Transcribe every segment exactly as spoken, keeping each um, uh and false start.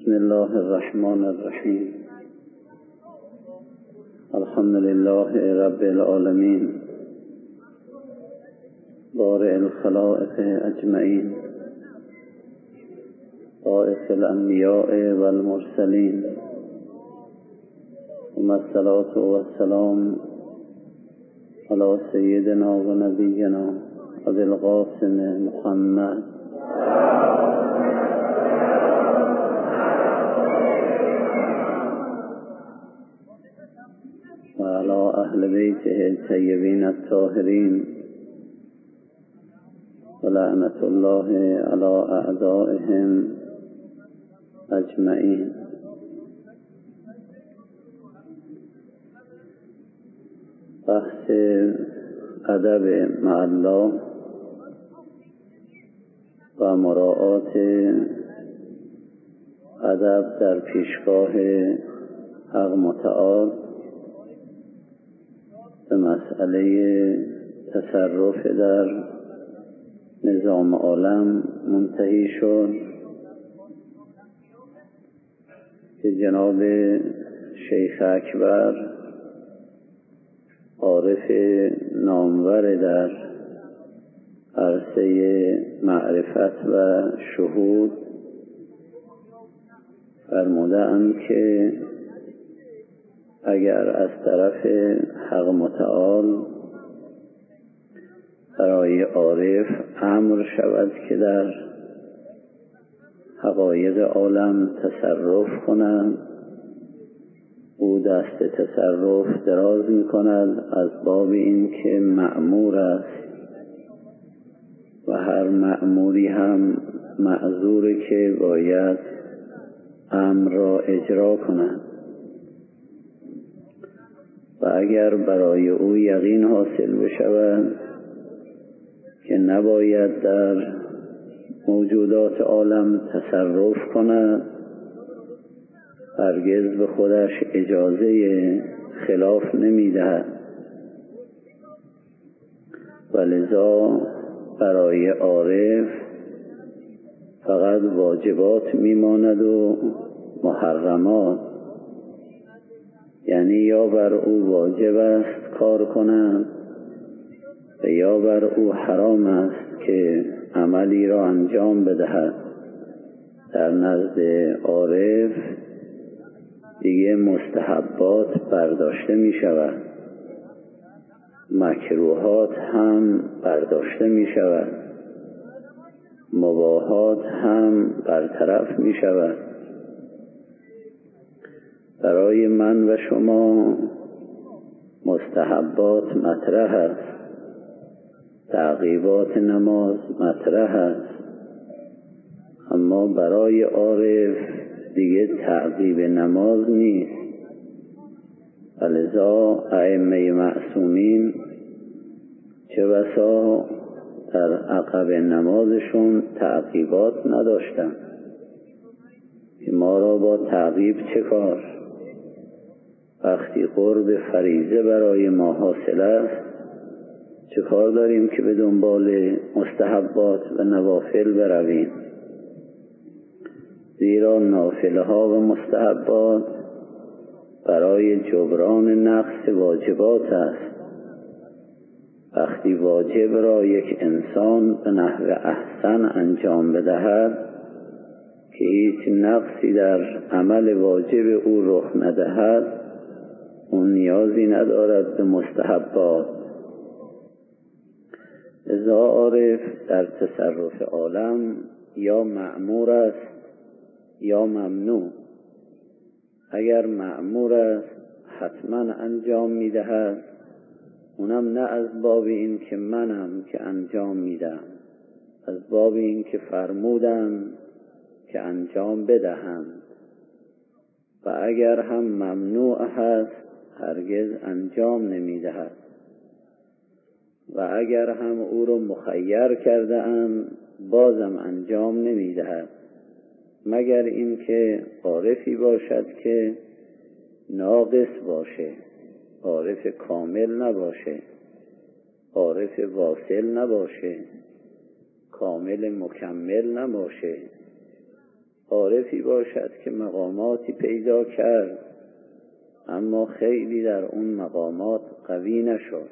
بسم الله الرحمن الرحیم. الحمد لله رب العالمین بارئ الخلائق اجمعین باعث الانبیاء والمرسلین ثم الصلاة والسلام علی سیدنا و نبینا ابی القاسم محمد و علی اهل بیته الطیبین الطاهرین و لعنت الله علی اعدائهم اجمعین. بحث ادب مع الله و مراعات ادب در پیشگاه حق متعال به مسئله تصرف در نظام عالم منتهی شد که جناب شیخ اکبر عارف نامور در عرصه معرفت و شهود فرمودند که اگر از طرف حق متعال برای عارف امر شود که در حقایق عالم تصرف کند، او دست تصرف دراز می کند از باب این که مأمور است و هر مأموری هم معذوره که باید امر را اجرا کند. و اگر برای او یقین حاصل بشود که نباید در موجودات عالم تصرف کند، هرگز به خودش اجازه خلاف نمی دهد و لذا برای عارف فقط واجبات می ماند و محرمات، یعنی یا بر او واجب است کار کند و یا بر او حرام است که عملی را انجام بدهد. در نزد عارف دیگه مستحبات برداشته می شود، مکروهات هم برداشته می شود، مباحات هم برطرف می شود. برای من و شما مستحبات مطرح است، تعقیبات نماز مطرح است، اما برای عارف دیگه تعقیب نماز نیست. ولذا ائمه معصومین چه بسا در عقب نمازشون تعقیبات نداشتن که ما را با تعقیب چه کار؟ وقتی قرب فریضه برای ما حاصل است چه کار داریم که به دنبال مستحبات و نوافل برویم؟ زیرا نافله ها و مستحبات برای جبران نقص واجبات است. وقتی واجب را یک انسان به نحو احسن انجام بدهد که هیچ نقصی در عمل واجب او رخ ندهد، اون نیازی ندارد به مستحبات. لذا عارف در تصرف عالم یا مأمور است یا ممنوع. اگر مأمور است حتما انجام میدهد، اونم نه از باب این که منم که انجام میدم، از باب این که فرمودم که انجام بدهم. و اگر هم ممنوع هست هرگز انجام نمیدهد. و اگر هم او رو مخیر کرده ام بازم انجام نمیدهد، مگر اینکه عارفی باشد که ناقص باشه، عارف کامل نباشه، عارف واصل نباشه، کامل مکمل نباشه، عارفی باشد که مقاماتی پیدا کرد اما خیلی در اون مقامات قوی نشد.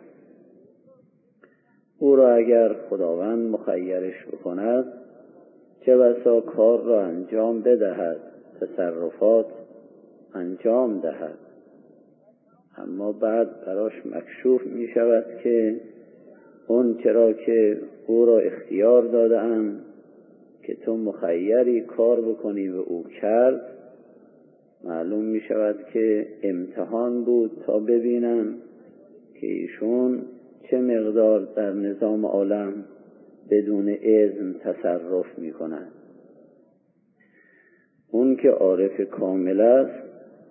او را اگر خداوند مخیرش بکند چه بسا کار را انجام بدهد، تصرفات انجام دهد، اما بعد براش مکشوف می شود که اون چرا که او را اختیار داده‌اند که تو مخیری کار بکنی و او کرد، معلوم می شود که امتحان بود تا ببینن که ایشون چه مقدار در نظام عالم بدون اذن تصرف می کند. اون که عارف کامل است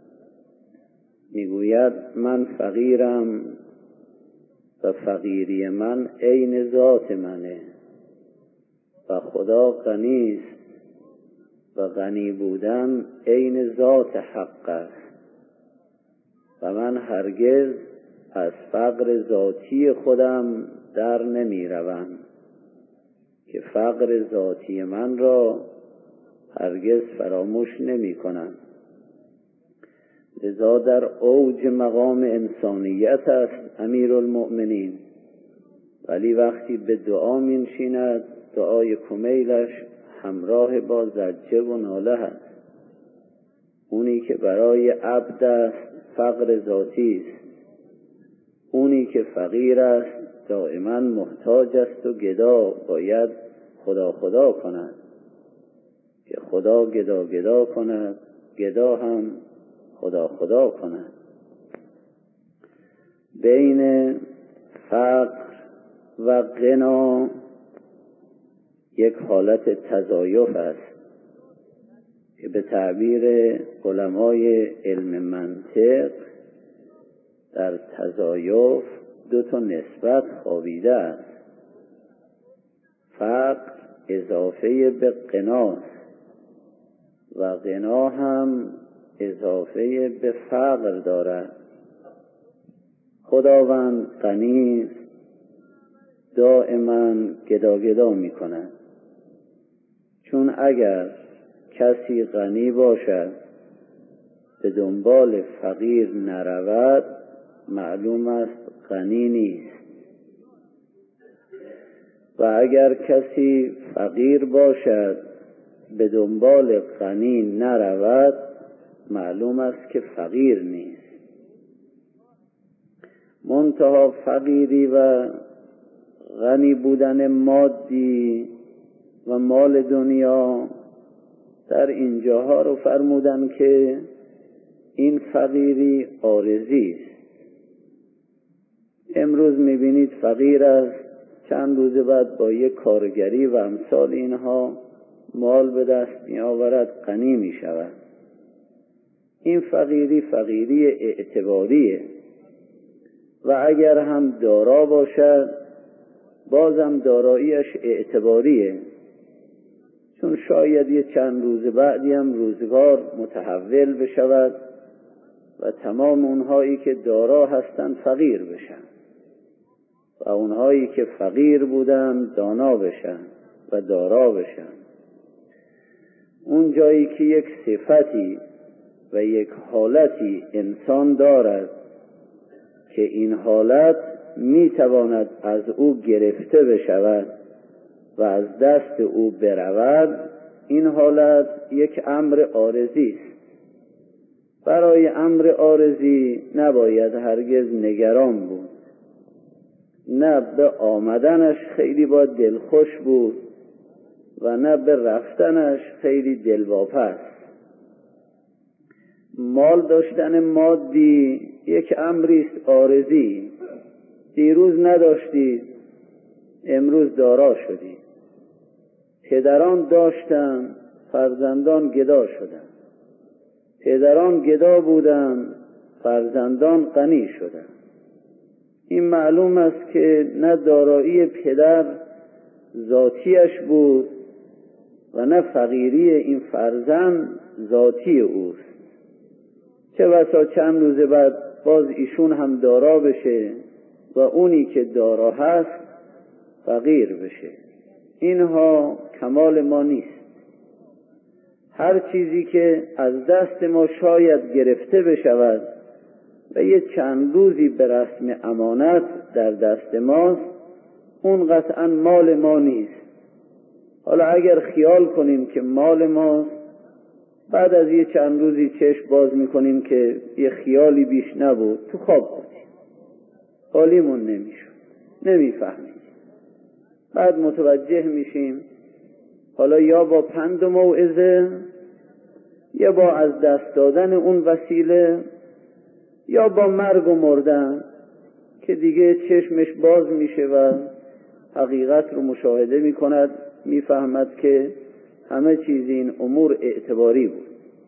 میگوید من فقیرم و فقیری من عین ذات منه و خدا غنی است و غنی بودن عین ذات حق است و من هرگز از فقر ذاتی خودم در نمی روم که فقر ذاتی من را هرگز فراموش نمی کنم. لذا در اوج مقام انسانیت است امیرالمؤمنین، ولی وقتی به دعا می نشیند دعای کمیلش همراه با زجه و ناله است. اونی که برای عبد است فقر ذاتی است، اونی که فقیر است دائما محتاج است و گدا باید خدا خدا کند که خدا گدا گدا کند، گدا هم خدا خدا کند. بین فقر و غنا یک حالت تضایف است که به تعبیر علمای علم منطق در تضایف دو تا نسبت خوابیده است. فقر اضافه به غناست و غنا هم اضافه به فقر دارد. خداوند غنی دائما گدا گدا می کند، چون اگر کسی غنی باشد به دنبال فقیر نرود معلوم است غنی نیست، و اگر کسی فقیر باشد به دنبال غنی نرود معلوم است که فقیر نیست. منتها فقیری و غنی بودن مادی و مال دنیا در اینجاها رو فرمودن که این فقیری عارضی است. امروز میبینید فقیر است، چند روز بعد با یک کارگری و امثال اینها مال به دست می آورد، غنی می شود. این فقیری فقیری اعتباریه و اگر هم دارا باشد بازم داراییش اعتباریه، چون شاید یه چند روز بعدی هم روزگار متحول بشود و تمام اونهایی که دارا هستند فقیر بشن و اونهایی که فقیر بودند دانا بشن و دارا بشن. اون جایی که یک صفتی و یک حالتی انسان دارد که این حالت میتواند از او گرفته بشود و از دست او برود، این حالت یک امر عارضی است. برای امر عارضی نباید هرگز نگران بود، نه به آمدنش خیلی با دلخوش بود و نه به رفتنش خیلی دلواپس. مال داشتن مادی یک امری است عارضی. دیروز نداشتید، امروز دارا شدید. پدران داشتند، فرزندان گدا شدند. پدران گدا بودند، فرزندان غنی شدند. این معلوم است که نه دارایی پدر ذاتیش بود و نه فقیری این فرزند ذاتی اوست. چه بسا چند روز بعد باز ایشون هم دارا بشه و اونی که دارا هست فقیر بشه. اینها کمال ما نیست. هر چیزی که از دست ما شاید گرفته بشود و یه چند روزی به رسم امانت در دست ماست، اون قطعا مال ما نیست. حالا اگر خیال کنیم که مال ماست، بعد از یه چند روزی چشم باز میکنیم که یه خیالی بیش نبود، تو خواب بودیم، حالیمون نمیشد، نمیفهمیم. بعد متوجه میشیم حالا یا با پند و موعظه، یا با از دست دادن اون وسیله، یا با مرگ و مردن که دیگه چشمش باز میشه و حقیقت رو مشاهده میکند، میفهمد که همه چیز این امور اعتباری بود.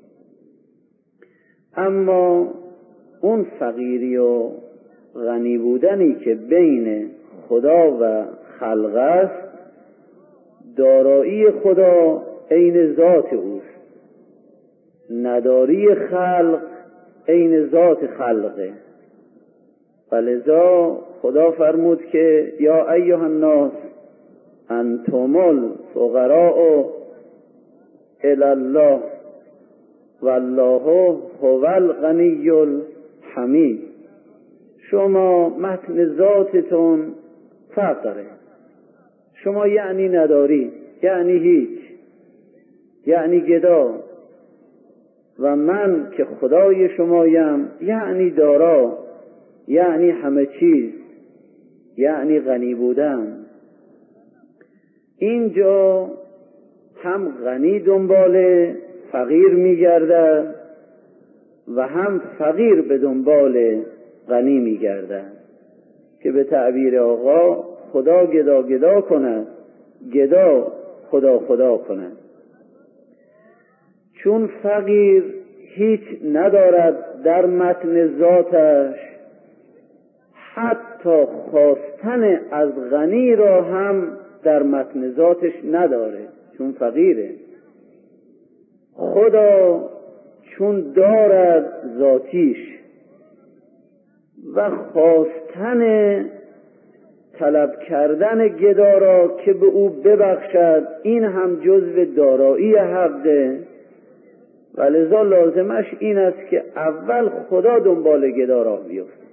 اما اون فقیری و غنی بودنی که بین خدا و خلق است، دارایی خدا عین ذات اوست، نداری خلق عین ذات خلقه. فلذا خدا فرمود که یا ایها الناس انتم الفقراء الی الله والله هو الغنی الحمید. شما متن ذاتتون فقره، شما یعنی نداری، یعنی هیچ، یعنی گدا، و من که خدای شمایم یعنی دارا، یعنی همه چیز، یعنی غنی بودن. اینجا هم غنی دنبال فقیر میگردد و هم فقیر به دنبال غنی میگردد که به تعبیر آقا خدا گدا گدا کند، گدا خدا خدا کند. چون فقیر هیچ ندارد در متن ذاتش، حتی خواستن از غنی را هم در متن ذاتش نداره، چون فقیره. خدا چون دارد ذاتیش و خواستن طلب کردن گدا را که به او ببخشد، این هم جزو دارایی حقه، و لذا لازمش این است که اول خدا دنبال گدا راه بیفته.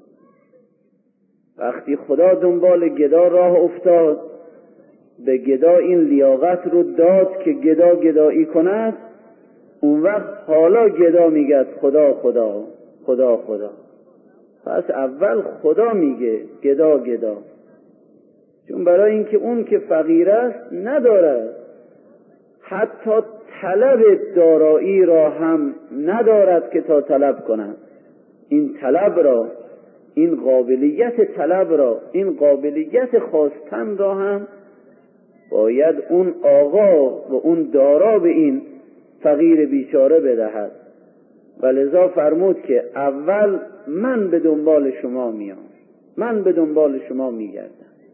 وقتی خدا دنبال گدا راه افتاد، به گدا این لیاقت رو داد که گدا گدایی کند، اون وقت حالا گدا میگه خدا خدا خدا خدا. پس اول خدا میگه گدا گدا، چون برای اینکه اون که فقیر است ندارد، حتی طلب دارایی را هم ندارد که تا طلب کند. این طلب را، این قابلیت طلب را، این قابلیت خواستن را هم باید اون آقا و اون دارا به این فقیر بیچاره بدهد. و لذا فرمود که اول من به دنبال شما میام، من به دنبال شما میگردم،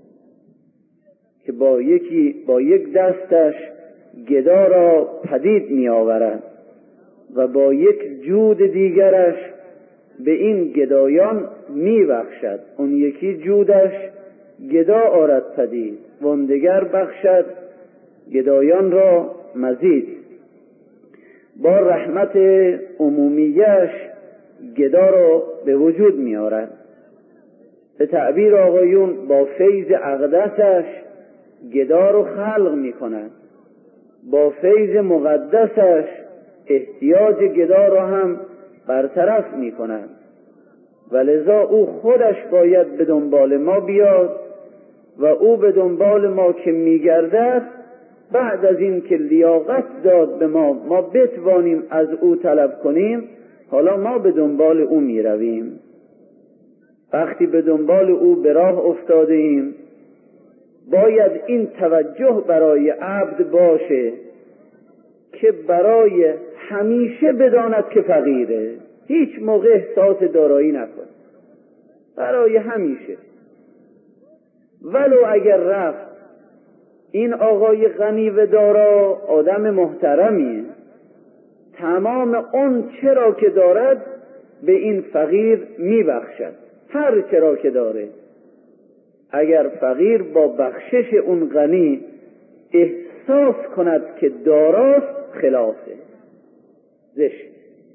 که با یکی با یک دستش گدا را پدید می آورد و با یک جود دیگرش به این گدایان می بخشد. اون یکی جودش گدا آرد پدید، وان دگر بخشد گدایان را مزید. با رحمت عمومیش گدا را به وجود می آرد. به تعبیر آقایون با فیض اقدسش گدا رو خلق می کند، با فیض مقدسش احتیاج گدا را هم برطرف می کند. و لذا او خودش باید به دنبال ما بیاد و او به دنبال ما که می گردد، بعد از این که لیاقت داد به ما ما بتوانیم از او طلب کنیم، حالا ما به دنبال او می رویم. وقتی به دنبال او به راه افتاده ایم، باید این توجه برای عبد باشه که برای همیشه بداند که فقیره، هیچ موقع احساس دارایی نکن، برای همیشه. ولو اگر رفت این آقای غنی و دارا آدم محترمیه، تمام اون چرا که دارد به این فقیر میبخشد، هر چرا که داره. اگر فقیر با بخشش اون غنی احساس کند که داراست، خلاصه، زشت.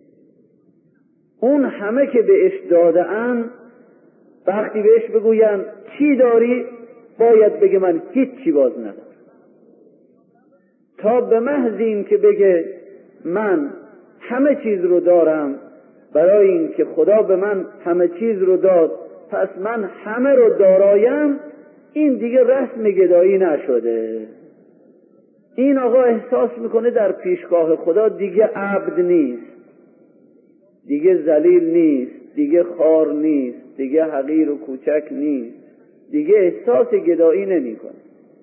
اون همه که بهش داده ان وقتی بهش بگوین چی داری باید بگه من هیچی باز ندارم، تا به محض این که بگه من همه چیز رو دارم برای این که خدا به من همه چیز رو داد پس من همه رو دارایم، این دیگه رسم گدایی نشده. این آقا احساس میکنه در پیشگاه خدا دیگه عبد نیست، دیگه ذلیل نیست، دیگه خار نیست، دیگه حقیر و کوچک نیست، دیگه احساس گدایی نمیکنه.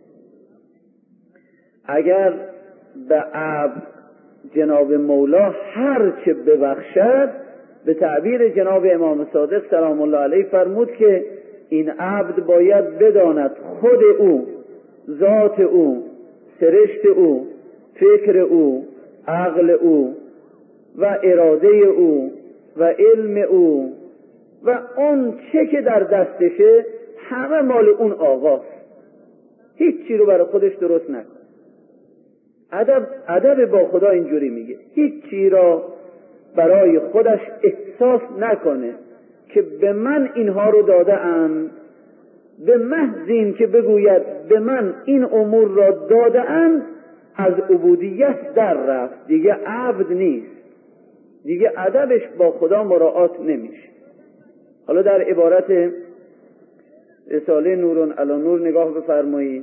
اگر به عبد جناب مولا هر چه ببخشد، به تعبیر جناب امام صادق سلام الله علیه فرمود که این عبد باید بداند خود او، ذات او، سرشت او، فکر او، عقل او و اراده او و علم او و اون چه که در دستشه همه مال اون آقاست، هیچ چی رو برای خودش درست نکن. ادب ادب با خدا اینجوری میگه هیچ چی را برای خودش احساس نکنه که به من اینها رو داده اند، به محض این که بگوید به من این امور را داده اند از عبودیت در رفت، دیگه عبد نیست، دیگه ادبش با خدا مراعات نمیشه. حالا در عبارت رساله نورون علی نور نگاه بفرمایید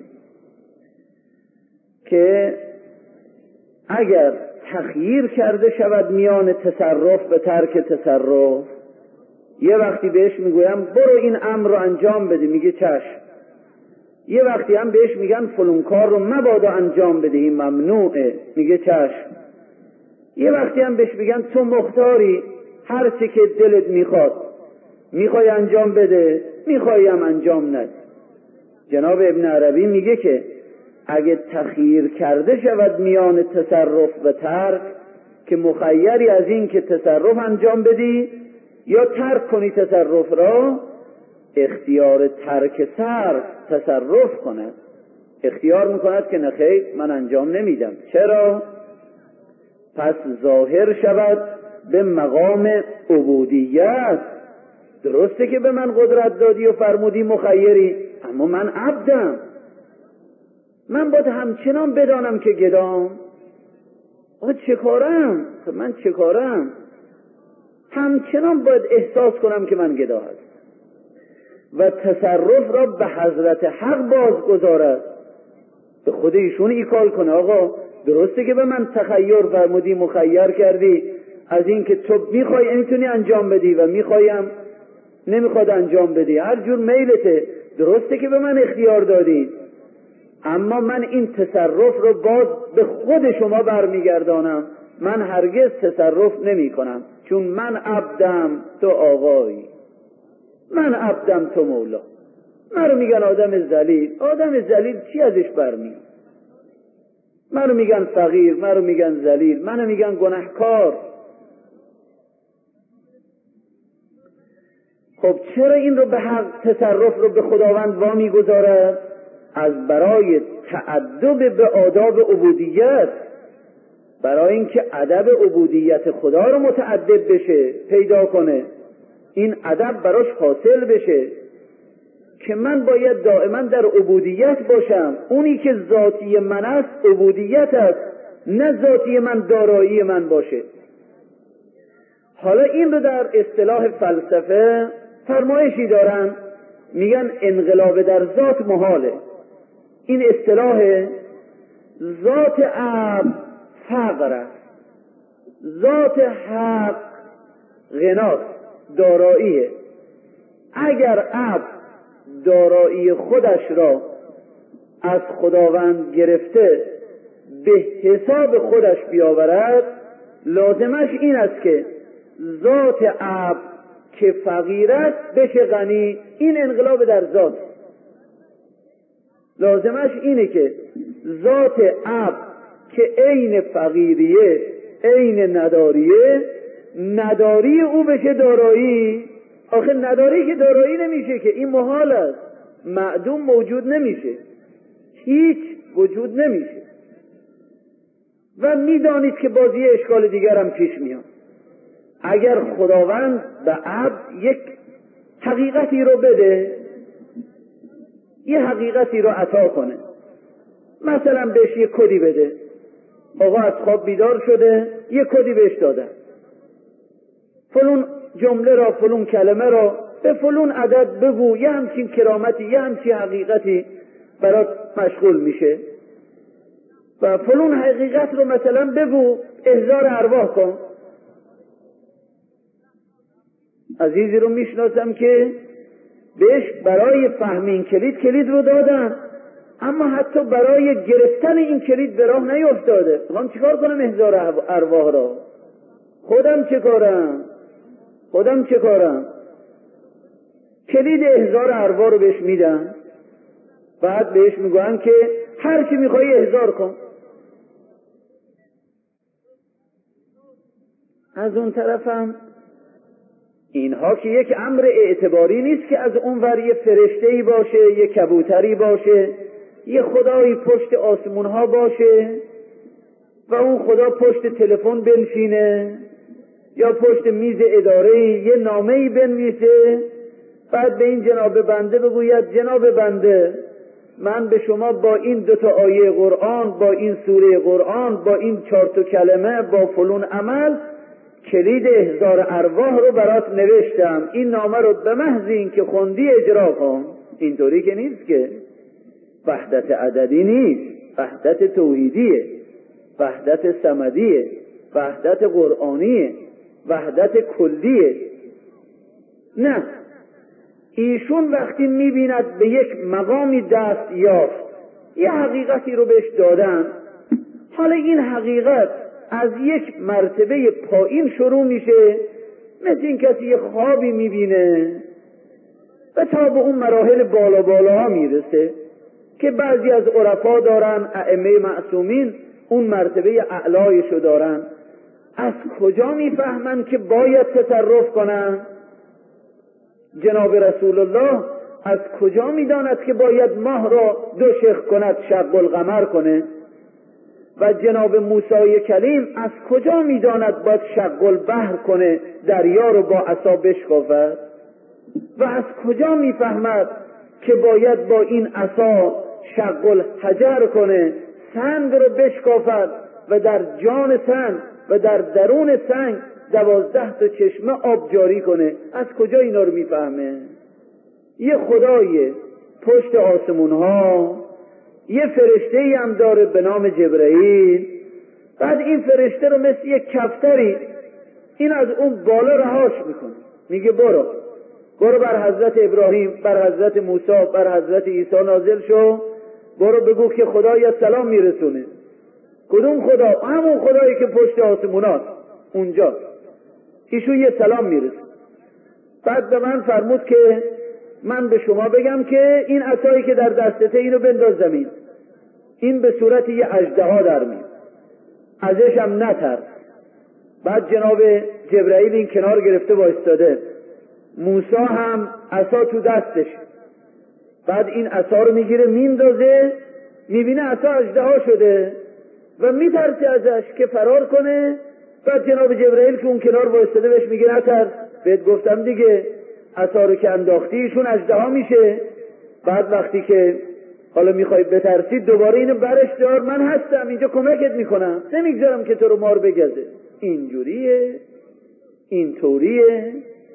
که اگر تخییر کرده شود میان تصرف و ترک تصرف، یه وقتی بهش میگویم برو این امر رو انجام بده میگه چشم، یه وقتی هم بهش میگن فلان کار رو مبادا انجام بدهی ممنوعه میگه چشم، یه وقتی هم بهش میگن تو مختاری هر چی که دلت میخواد میخوای انجام بده، میخوای هم انجام نده. جناب ابن عربی میگه که اگه تخییر کرده شود میان تصرف و ترک، که مخیری از این که تصرف انجام بدی یا ترک کنی تصرف را، اختیار ترک صرف تصرف کند، اختیار میکند که نخیر من انجام نمیدم. چرا؟ پس ظاهر شود به مقام عبودیت. درسته که به من قدرت دادی و فرمودی مخیری، اما من عبدم، من باید همچنان بدانم که گدام. آقا چه کارم؟ من چه کارم؟ همچنان باید احساس کنم که من گدا هستم و تصرف را به حضرت حق باز گذارد، به خود ایشون ایکال کنه. آقا درسته که به من تخیر فرمودی، مخیر کردی از این که تو میخوای میتونی انجام بدی و میخوایم نمیخواد انجام بدی، هر جور میلته، درسته که به من اختیار دادی، اما من این تصرف رو باز به خود شما برمیگردانم، من هرگز تصرف نمی کنم، چون من عبدم تو آقایی، من عبدم تو مولا. من رو میگن آدم ذلیل، آدم ذلیل چی ازش برمیاد؟ من رو میگن فقیر، من رو میگن ذلیل، من رو میگن گناهکار. خب چرا این رو به حق تصرف رو به خداوند وامی گذارد؟ از برای تأدب به آداب عبودیت، برای اینکه ادب عبودیت خدا رو متأدب بشه، پیدا کنه، این ادب براش حاصل بشه که من باید دائما در عبودیت باشم. اونی که ذاتی من است عبودیت است، نه ذاتی من دارایی من باشه. حالا این رو در اصطلاح فلسفه فرمایشی دارن، میگن انقلاب در ذات محاله. این اصطلاح ذات عبد فقر است، ذات حق غناست، داراییه. اگر عبد دارایی خودش را از خداوند گرفته به حساب خودش بیاورد، لازمش این است که ذات عبد که فقیر است بشه غنی. این انقلاب در ذات. لازمش اینه که ذات عبد که عین فقیریه، عین نداریه، نداری او بشه دارایی. آخه نداری که دارایی نمیشه که، این محال است، معدوم موجود نمیشه، هیچ وجود نمیشه. و میدانید که بازی اشکال دیگر هم پیش میاد. اگر خداوند به عبد یک حقیقتی رو بده، یه حقیقتی رو عطا کنه، مثلا بهش یه کدی بده، آقا از خواب بیدار شده، یه کدی بهش داده، فلون جمله را، فلون کلمه را به فلون عدد بگو، یه همچین کرامتی، یه همچین حقیقتی برات مشغول میشه و فلون حقیقت رو مثلا بگو، احضار ارواح کن. عزیزی رو میشناسم که بهش برای فهم این کلید کلید رو دادن، اما حتی برای گرفتن این کلید به راه نیفتاده. من چیکار کنم احضار ارواح را؟ خودم چه کارم؟ خودم چه کارم؟ کلید احضار ارواح رو بهش میدن، بعد بهش میگوین که هر چی میخوای احضار کن. از اون طرفم اینها که یک امر اعتباری نیست که از اون ور یه فرشته‌ای باشه، یه کبوتری باشه، یه خدایی پشت آسمونها باشه و اون خدا پشت تلفن بنشینه یا پشت میز اداره‌ای یه نامه‌ای بنویسه، بعد به این جناب بنده بگوید جناب بنده من به شما با این دو تا آیه قرآن، با این سوره قرآن، با این چهار تا کلمه، با فلون عمل کلید احضار ارواح رو برات نوشتم، این نامه رو به محض این که خوندی اجرا کن. اینطوری که نیست، که وحدت عددی نیست، وحدت توحیدیه، وحدت صمدیه، وحدت قرآنیه، وحدت کلیه. نه، ایشون وقتی میبیند به یک مقامی دست یافت، یه حقیقتی رو بهش دادن، حالا این حقیقت از یک مرتبه پایین شروع میشه، مثل این کسی یه خوابی میبینه و تا به اون مراحل بالا بالا ها میرسه که بعضی از عرفا دارن، ائمه معصومین اون مرتبه اعلایشو دارن. از کجا میفهمن که باید تصرف کنن؟ جناب رسول الله از کجا میداند که باید ماه را دو شق کند، شق القمر کنه؟ و جناب موسی کلیم از کجا میداند باید شق البحر کنه، دریا رو با عصا بشکافد؟ و از کجا میفهمد که باید با این عصا شق الحجر کنه، سنگ رو بشکافد و در جان سنگ و در درون سنگ دوازده تا چشمه آب جاری کنه؟ از کجا اینا رو میفهمه؟ یه خدای پشت آسمون ها یه فرشته ای هم داره به نام جبرئیل، بعد این فرشته رو مثل یک کفتری این از اون بالا رهاش میکنه، میگه برو برو بر حضرت ابراهیم، بر حضرت موسی، بر حضرت عیسی نازل شو، برو بگو که خدای سلام میرسونه. کدوم خدا؟ همون خدایی که پشت آسمونات اونجا، ایشون یه سلام میرسه. بعد به من فرمود که من به شما بگم که این عصایی که در دستته اینو بنداز زمین، این به صورت یه اژدها در میاد، ازش هم نترس. بعد جناب جبرئیل این کنار گرفته وایستاده، موسی هم عصا تو دستش، بعد این عصا رو میگیره میندازه، میبینه عصا اژدها شده و میترسه ازش که فرار کنه. بعد جناب جبرئیل که اون کنار وایستاده بهش میگه نترس، بهت گفتم دیگه عصا رو که انداختی ایشون اژدها میشه. بعد وقتی که حالا میخوای بترسید دوباره اینو برش دار، من هستم اینجا کمکت میکنم، نمیگذارم که تو رو مار بگزه. اینجوریه، اینطوریه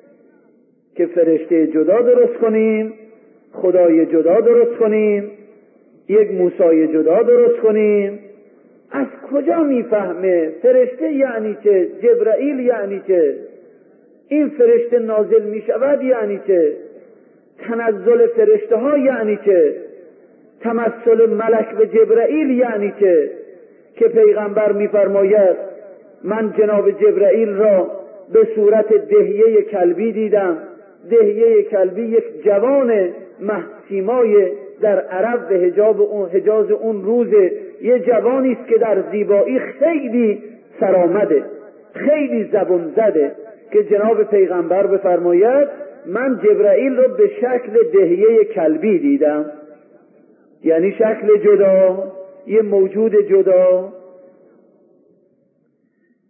که فرشته جدا درست کنیم، خدای جدا درست کنیم، یک موسی جدا درست کنیم. از کجا میفهمه فرشته یعنی چه؟ جبرئیل یعنی چه؟ این فرشته نازل میشود یعنی چه؟ تنزل فرشته ها یعنی چه؟ تمثل ملک به جبرئیل یعنی چه؟ که پیغمبر میفرماید من جناب جبرئیل را به صورت دهیه کلبی دیدم. دهیه کلبی یک جوان محسیمای در عرب به حجاب اون حجاز اون روزه، یه جوانی است که در زیبایی خیلی سرآمده، خیلی زبون زده، که جناب پیغمبر بفرماید من جبرائیل رو به شکل دهیه کلبی دیدم، یعنی شکل جدا، یه موجود جدا.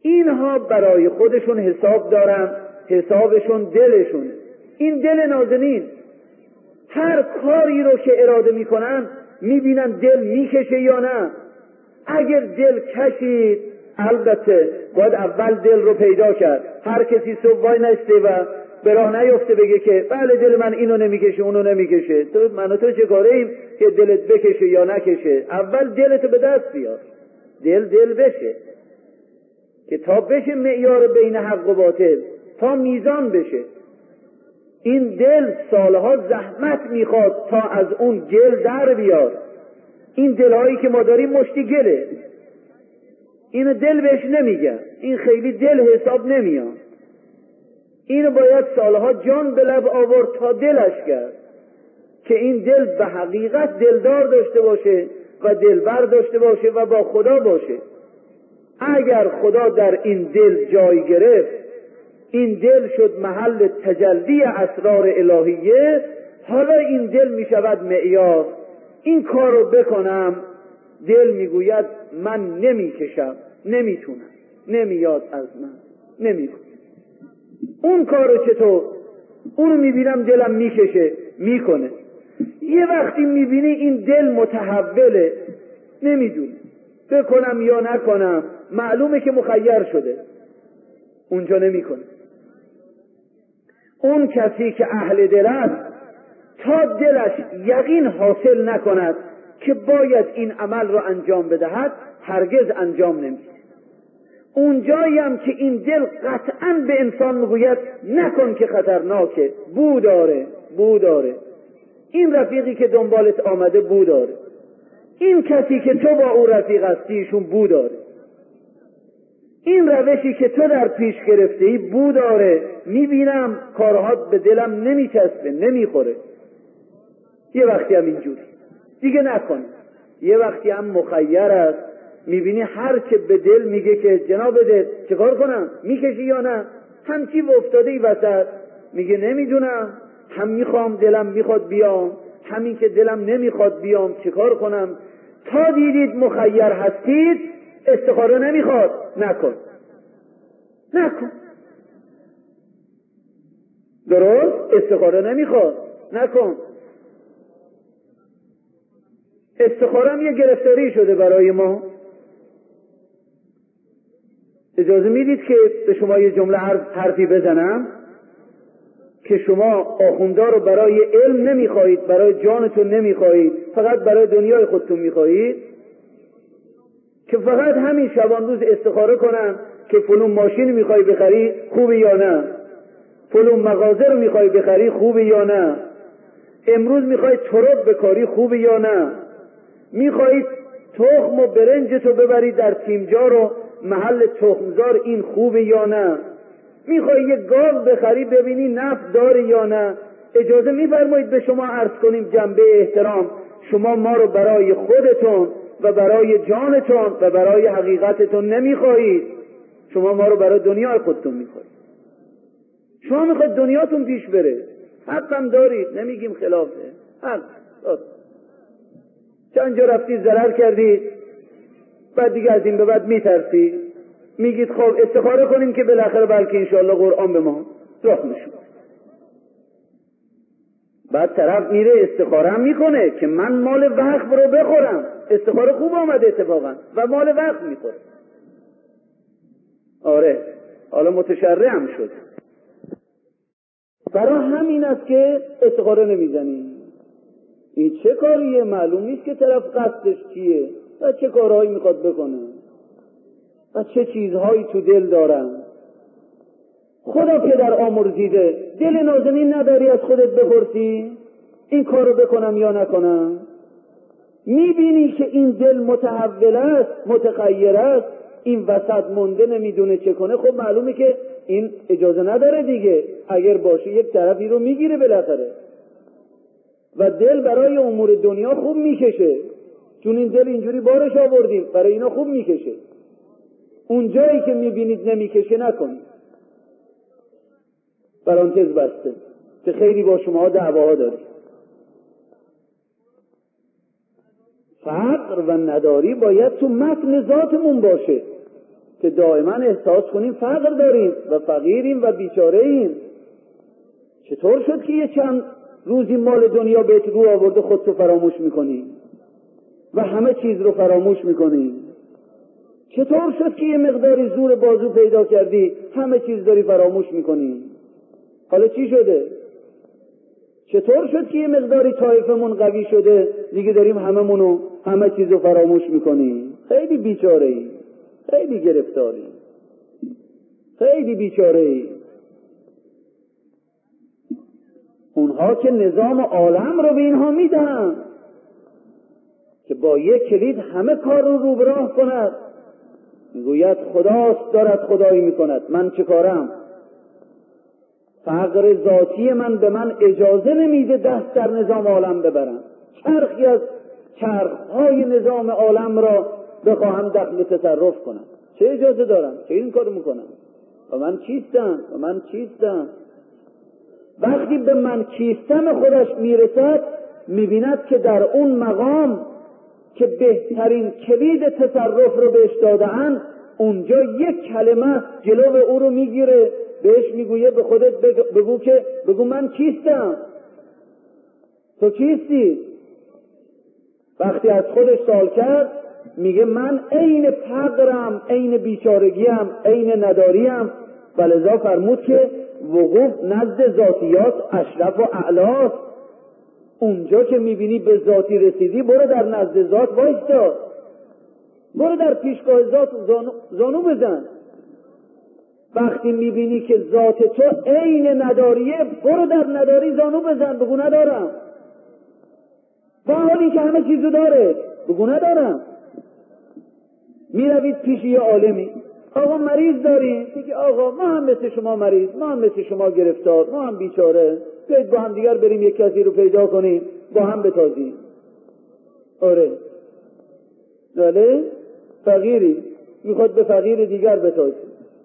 اینها برای خودشون حساب دارن، حسابشون دلشون. این دل نازنین هر کاری رو که اراده میکنن میبینن دل میکشه یا نه. اگر دل کشید البته باید اول دل رو پیدا کرد. هر کسی صبح نشته و به راه نیفته بگه که بله دل من اینو نمیکشه اونو نمیکشه. تو من و تو چه کاره ایم که دلت بکشه یا نکشه؟ اول دلتو به دست بیار، دل دل بشه که تا بشه معیار بین حق و باطل، تا میزان بشه. این دل سالها زحمت میخواد تا از اون گل در بیاد. این دلهایی که ما داریم مشتی گله، اینو دل بهش نمیگن، این خیلی دل حساب نمیان. اینو باید سالها جان به لب آورد تا دلش کرد که این دل به حقیقت دلدار داشته باشه و دلبر داشته باشه و با خدا باشه. اگر خدا در این دل جای گرفت، این دل شد محل تجلی اسرار الهیه، حالا این دل می شود معیار. این کارو بکنم، دل میگوید من نمیکشم، نمیتونم، نمیاد از من، نمیکنم. اون کارو چطور؟ اونو میبینم دلم میکشه، میکنه. یه وقتی میبینی این دل متحوله، نمیدونه بکنم یا نکنم، معلومه که مخیر شده، اونجا نمیکنه. اون کسی که اهل دل است تا دلش یقین حاصل نکند که باید این عمل رو انجام بدهد، هرگز انجام نمیده. اونجایی هم که این دل قطعاً به انسان میگوید نکن که خطرناکه، بو داره، بو داره. این رفیقی که دنبالت آمده بو داره، این کسی که تو با او رفیق هستیشون بو داره، این روشی که تو در پیش گرفتهی بو داره. میبینم کارهات به دلم نمیچسبه، نمیخوره. یه وقتی هم اینجوری دیگه نکن. یه وقتی هم مخیر است، میبینی هر که به دل میگه که جناب دل چه کار کنم، میکشی یا نه، همچی و افتاده ای وسط، میگه نمیدونم، هم میخوام دلم میخواد بیام، همین که دلم نمیخواد بیام چه کار کنم. تا دیدید مخیر هستید، استخاره نمیخواد، نکن، نکن. درست؟ استخاره نمیخواد، نکن. استخاره هم یه گرفتاری شده برای ما. اجازه میدید که به شما یه جمله حرفی بزنم که شما آخوندا رو برای علم نمیخواهید، برای جانتون نمیخواهید، فقط برای دنیای خودتون میخواهید، که فقط همین شبان روز استخاره کنن که فلون ماشین میخوای بخری خوبه یا نه، فلون مغازه رو میخوای بخری خوبه یا نه، امروز میخوای تراب بکاری خوبه یا نه، میخوای تخم و برنجتو ببری در تیمجار و محل تخمزار این خوبه یا نه، میخوای یه گاو بخری ببینی نفع داره یا نه. اجازه میفرمایید به شما عرض کنیم جنبه احترام، شما ما رو برای خودتون و برای جانتون و برای حقیقتتون نمیخواهید، شما ما رو برای دنیای خودتون میخواهید. شما میخواید دنیاتون پیش بره، حقم دارید، نمیگیم خلافه، حق دارید. چند جا رفتی ضرر کردید، بعد دیگه از این به بعد میترسی، میگید خب استخاره کنیم که بالاخره بلکه انشاءالله قرآن به ما راه میشه. بعد طرف میره استخاره هم میکنه که من مال وقف رو بخورم. استخاره خوب آمده اتفاقا و مال وقف میخوره. آره حالا متشرع هم شد. برای همین است که استخاره نمیزنی. این چه کاریه؟ معلوم نیست که طرف قصدش چیه و چه کارهایی میخواد بکنه و چه چیزهایی تو دل دارن. خدا پدر آمرزیده، دل نازنین نداری از خودت بپرسی این کارو بکنم یا نکنم؟ میبینی که این دل متحول است، متغیر است، این وسط مونده نمیدونه چه کنه. خب معلومه که این اجازه نداره دیگه. اگر باشه یک طرفی رو میگیره بالاخره. و دل برای امور دنیا خوب میکشه، چون این دل اینجوری بارش آوردیم، برای اینا خوب میکشه. اون جایی که میبینید نمیکشه نکنید. پرانتز بسته که خیلی با شما دعواها دارید. فقر و نداری باید تو متن ذاتمون باشه. که دائما احساس کنیم فقر داریم و فقیریم و بیچاره ایم. چطور شد که یه چند روزی مال دنیا بهت رو آورده خودتو فراموش میکنی و همه چیز رو فراموش میکنی؟ چطور شد که یه مقداری زور بازو پیدا کردی همه چیز داری فراموش میکنی؟ حالا چی شده؟ چطور شد که یه مقداری طایفمون قوی شده دیگه داریم هممونو همه چیز رو فراموش میکنی؟ خیلی بیچاره ای، خیلی گرفتاری، خیلی بیچاره ای. اونها که نظام عالم رو به اینها میدن که با یک کلید همه کار رو رو به راه کند. میگوید خداست دارد خدایی میکند، من چه کارم؟ فقر ذاتی من به من اجازه نمیده دست در نظام عالم ببرم، چرخی از چرخهای نظام عالم را بخواهم دخل تصرف کنم. چه اجازه دارم؟ چه این کارو میکنم؟ و من کیستم؟ و من چیستم؟ وقتی به من کیستم خودش میرسد میبیند که در اون مقام که بهترین کلید تصرف رو بهش داده‌اند اونجا یک کلمه جلو او رو میگیره، بهش میگویه به خودت بگو که بگو من کیستم، تو کیستی؟ وقتی از خودش سوال کرد میگه من عین فقرم، عین بیچارگیم، عین نداریم. ولذا فرمود که وقوف نزد ذاتیات اشرف و اعلاست. اونجا که میبینی به ذاتی رسیدی برو در نزد ذات وایستا، برو در پیشگاه ذات زانو, زانو بزن. وقتی میبینی که ذات تو عین نداریه برو در نداری زانو بزن، بگو ندارم. با حالی که همه چیزو داره بگو ندارم. میروید پیش یه عالمی، آقا مریض داریم، میگه آقا ما هم مثل شما مریض، ما هم مثل شما گرفتار، ما هم بیچاره، بیایید با هم دیگر بریم یک کسی رو پیدا کنیم با هم بتازیم. آره بله، فقیری میخواد به فقیر دیگر بتازیم.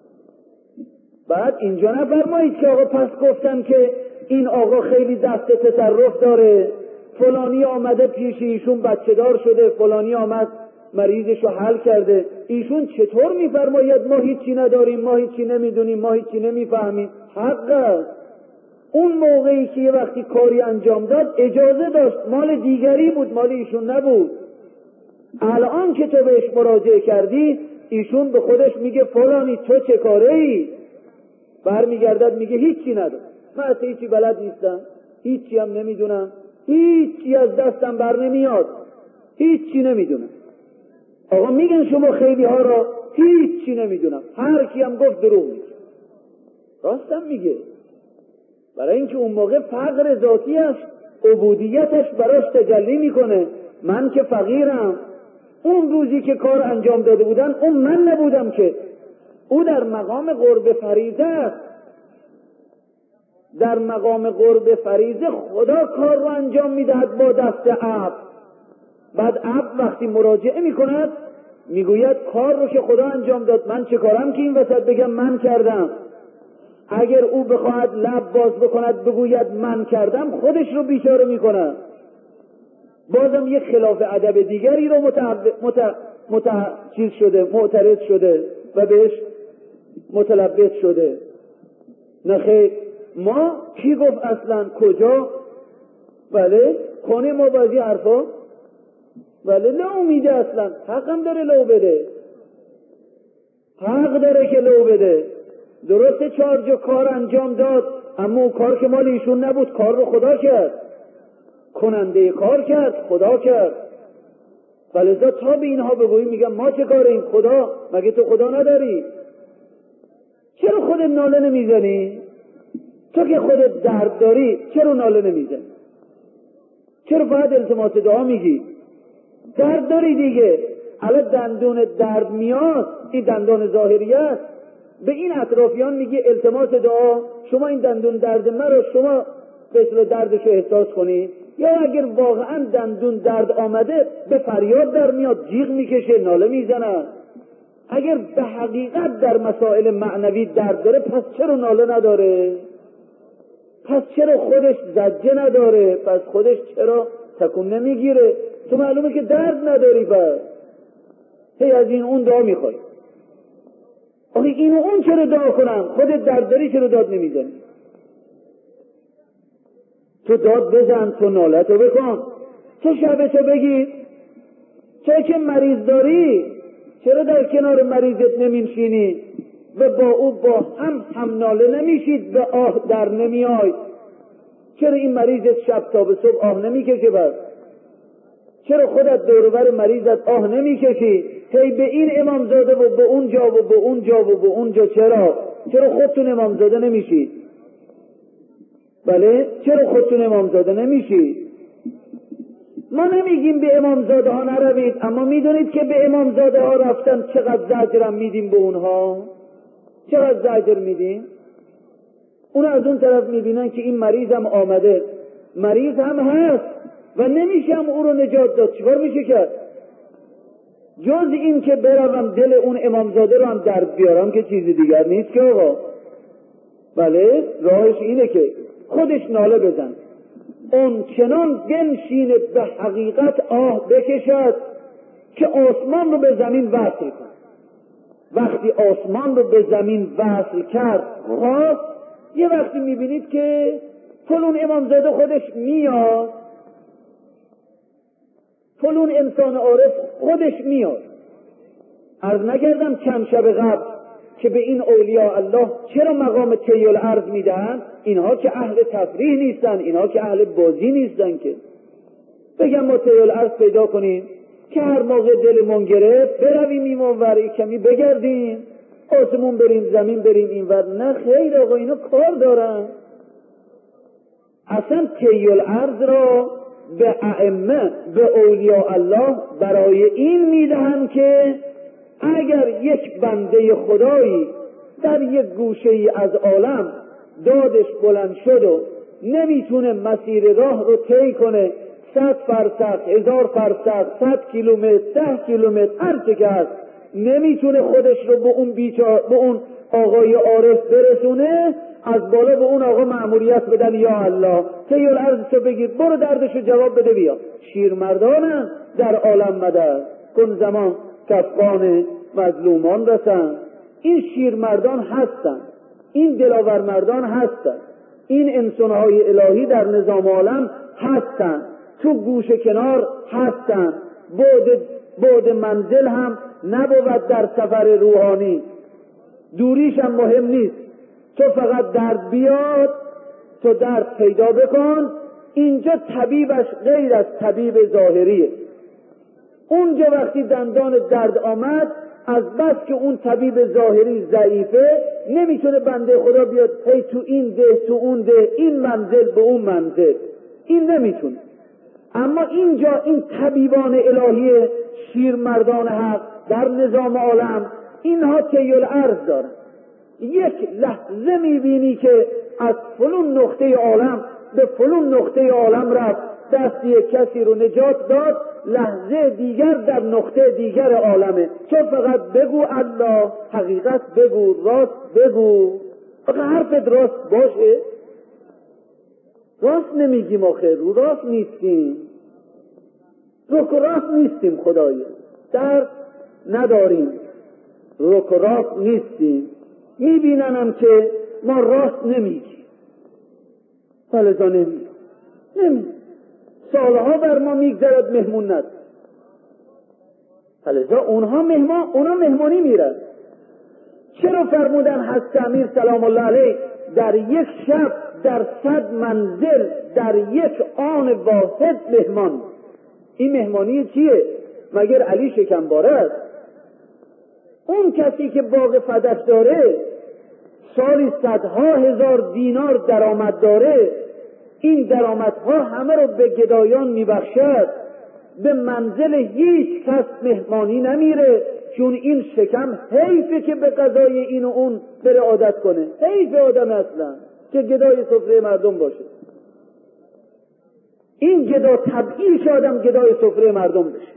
بعد اینجا نفرمایید که آقا پس گفتم که این آقا خیلی دست تصرف داره، فلانی آمده پیش ایشون بچه دار شده، فلانی آمد مریضش رو حل کرده، ایشون چطور میفرماید ما هیچی نداریم، ما هیچی نمیدونیم، ما هیچی نمیفهمیم؟ حق است. اون موقعی که یه وقتی کاری انجام داد اجازه داشت، مال دیگری بود، مال ایشون نبود. الان که تو بهش مراجعه کردی ایشون به خودش میگه فلانی تو چه کاره ای؟ برمیگردد میگه هیچی ندارم، من اصلا هیچی بلد نیستم، هیچی هم نمیدونم، هیچی از دستم بر نمیاد، هیچی نمیدونم. آقا میگن شما خیلی ها را هیچی نمیدونم، هر کی هم گفت دروغ میگه. راستم میگه، برای اینکه اون موقع فقر ذاتی است، عبودیتش براش تجلی میکنه. من که فقیرم، اون روزی که کار انجام داده بودن اون من نبودم که، او در مقام قرب فریضه است. در مقام قرب فریضه خدا کار رو انجام میدهد با دست عبد. بعد عبد وقتی مراجعه میکند میگوید کار رو که خدا انجام داد، من چه کارم که این وسط بگم من کردم؟ اگر او بخواهد لب باز بکند بگوید من کردم خودش رو بیچاره میکند، بازم یک خلاف ادب دیگری رو متعب... مت... مت... چیز شده، معترض شده و بهش متلبس شده. نخیر، ما کی گفت اصلا کجا؟ بله خانه ما بازی حرفا، بله لو میده، اصلا حقم داره لو بده، حق داره که لو بده. درسته چهار جا کار انجام داد، اما اون کار که مال ایشون نبود، کار رو خدا کرد، کننده کار کرد، خدا کرد. ولذا تا به اینها بگویی میگم ما چه کاریم؟ خدا، مگه تو خدا نداری؟ چرا خودت ناله نمیزنی؟ تو که خودت درد داری چرا ناله نمیزنی؟ چرا فقط التماس دعا میگی؟ درد داری دیگه، الان دندون درد میاد، این دندان ظاهری است، به این اطرافیان میگی التماس دعا، شما این دندون درد مرا شما مثل دردش رو احساس کنی. یا اگر واقعا دندون درد آمده به فریاد در میاد، جیغ میکشه، ناله میزنه. اگر به حقیقت در مسائل معنوی درد داره پس چرا ناله نداره؟ پس چرا خودش زجه نداره؟ پس خودش چرا تکون نمیگیره؟ تو معلومه که درد نداری، پس هی از این اون دعا میخوای. آخه اینو اون چرا دعا کنم؟ خودت درد داری چرا داد نمیزنی؟ تو داد بزن، تو نالتو بکن، تو شبتو بگیر. تو که مریض داری چرا در کنار مریضت نمیشینی و با او با هم هم ناله نمیشید و آه در نمیای؟ چرا این مریضت شب تا به صبح آه نمیکشه؟ بر چرا خودت دورور مریضت آه نمیکشی؟ هی به این امامزاده و به اون جا و به اون جا و به اون جا. چرا چرا خودتون امامزاده نمیشید؟ بله، چرا خودتون امامزاده نمیشید؟ ما نمیگیم به امامزاده ها نروید، اما میدونید که به امامزاده ها رفتن چقدر زجرم میدیم به اونها؟ چقدر زجر میدیم؟ اون از اون طرف میبینن که این مریض هم آمده، مریض هم هست و نمیشه هم او رو نجات داد. چیکار میشه کرد؟ جز این که بروم دل اون امامزاده رو هم درد بیارم که چیزی دیگر نیست که آقا. بله، راهش اینه که خودش ناله بزن، اون چنان بنشینه به حقیقت آه بکشد که آسمان رو به زمین وصل کن. وقتی آسمان رو به زمین وصل کرد خواست، یه وقتی میبینید که فلون امامزاده خودش میاد، فلون انسان عارف خودش میاد. عرض نکردم چند شب قبل که به این اولیاء الله چرا مقام طی الارض میدن؟ اینها که اهل تفریح نیستن، اینها که اهل بازی نیستن که بگم ما طی الارض پیدا کنیم که هر موقع دلمون گرفت برویم این ور کمی بگردیم، آسمون بریم، زمین بریم اینور. نه خیر آقا، اینا کار دارن. اصلا طی الارض را به ائمه، به اولیاء الله برای این میدهن که اگر یک بنده خدایی در یک گوشه ای از عالم دادش بلند شد و نمیتونه مسیر راه رو طی کنه، صد فرسخ، هزار فرسخ، صد کیلومتر، ده کیلومتر، هر چه که هست، نمیتونه خودش رو به اون بیچار به اون آقای عارف برسونه، از بالا به اون آقا مأموریت بدن یا الله طی الارض تو بگیر، برو دردشو جواب بده بیا. شیرمردانن در عالم مدد کن زمان کفقان مظلومان رسن. این شیرمردان هستن، این دلاور مردان هستن، این انسانهای الهی در نظام عالم هستن، تو گوشه کنار هستن. بعد بعد منزل هم نبود در سفر روحانی، دوریش هم مهم نیست، تو فقط درد بیاد، تو درد پیدا بکن. اینجا طبیبش غیر از طبیب ظاهریه. اونجا وقتی دندان درد آمد، از بس که اون طبیب ظاهری ضعیفه، نمیتونه بنده خدا بیاد هی تو این ده تو اون ده، این منزل به اون منزل، این نمیتونه. اما اینجا این طبیبان الهی شیرمردان حق در نظام عالم، اینها طی الارض دارن. یک لحظه میبینی که از فلون نقطه عالم به فلون نقطه عالم رفت، دست یک کسی رو نجات داد، لحظه دیگر در نقطه دیگر عالمه. تو فقط بگو الله، حقیقت بگو، راست بگو. آخه حرفت راست باشه؟ راست نمیگیم آخه، رو راست نیستیم، رک و راست نیستیم. خدایا درد نداریم، رک و راست نیستیم. میبیننم که ما راست نمیگیم، فلزا نمیگیم، نمیگیم. سالها بر ما میگذرد مهمون ند، فلزا اونها مهمان، اونا مهمانی میرن. چرا فرمودن حضرت امیر سلام الله علیه در یک شب در صد منزل در یک آن واحد مهمان؟ این مهمانی چیه؟ مگر علی شکمباره است؟ اون کسی که باغ فدک داره، سالی صدها هزار دینار درآمد داره، این درآمدها همه رو به گدایان میبخشد، به منزل هیچ کس مهمانی نمیره، چون این شکم حیفه که به غذای این و اون بره عادت کنه. حیف آدم اصلا که گدای سفره مردم باشه. این گدا طبیعیش آدم گدای سفره مردم بشه.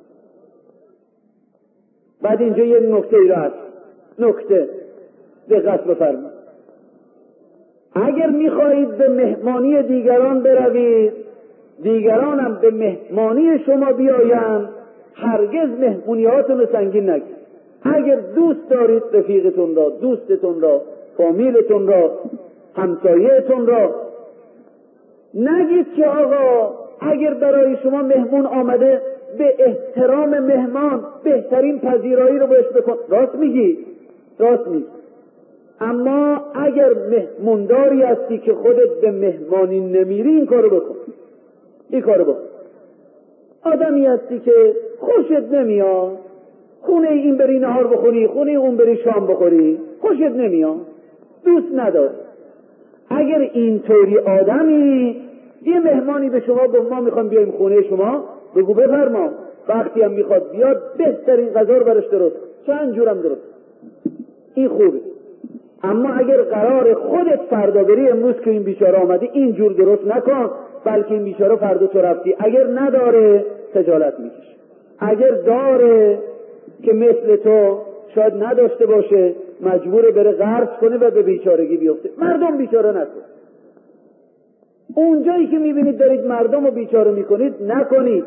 بعد اینجا یه نکته ای را هست، نکته دقت بفرمایید. اگر میخواهید به مهمانی دیگران بروید، دیگران هم به مهمانی شما بیایند، هرگز مهمونیاتون رو سنگین نگیرید. اگر دوست دارید رفیقتون را، دوستتون را، فامیلتون را، همسایه‌تون را، نگید که آقا اگر برای شما مهمون آمده به احترام مهمان بهترین پذیرایی رو بهش بکن. راست میگی، راست میگی. اما اگر مهمونداری هستی که خودت به مهمانی نمیری، این کارو بکن، این کارو بکن. آدمی هستی که خوشت نمیاد خونه این بری نهار بخوری، خونه اون بری شام بخوری، خوشت نمیاد، دوست نداری. اگر اینطوری آدمی، یه مهمانی به شما گفت ما میخوام بیایم خونه شما، بگو بفرما، وقتی هم میخواد بیاد بهترین غذا رو براش درست، چند جورم درست، این خوبه. اما اگر قرار خودت فردا بری، امروز که این بیچاره آمده اینجور درست نکن، بلکه این بیچاره فردا تو رفتی. اگر نداره خجالت میکشه، اگر داره که مثل تو شاید نداشته باشه، مجبوره بره قرض کنه و به بیچارگی بیفته. مردم بیچاره نکن. اونجایی که میبینید دارید مردم رو بیچاره میکنید، نکنید.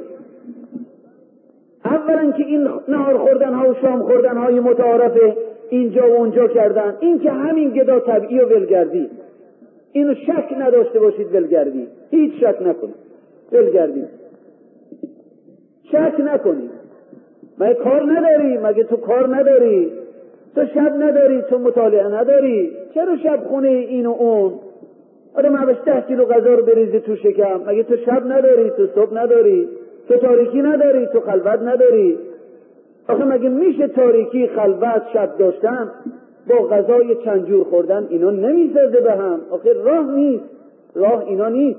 اولا که این نهار خوردن ها و شام خوردن های متعارفه اینجا و اونجا کردن، این که همین گدا طبعی و ولگردی، اینو شک نداشته باشید، ولگردی، هیچ شک نکنید، ولگردی شک نکنید. مگه کار نداری؟ مگه تو کار نداری؟ تو شب نداری؟ تو مطالعه نداری؟ چرا شب خونه این و اون؟ آدم همش ده کیلو غذا رو بریزی تو شکم. مگه تو شب نداری؟ تو صبح نداری؟ تو تاریکی نداری؟ تو خلوت نداری؟ آخه مگه میشه تاریکی، خلوت، شب داشتن با غذای چند جور خوردن اینا نمیسازه به هم؟ آخه راه نیست، راه اینا نیست.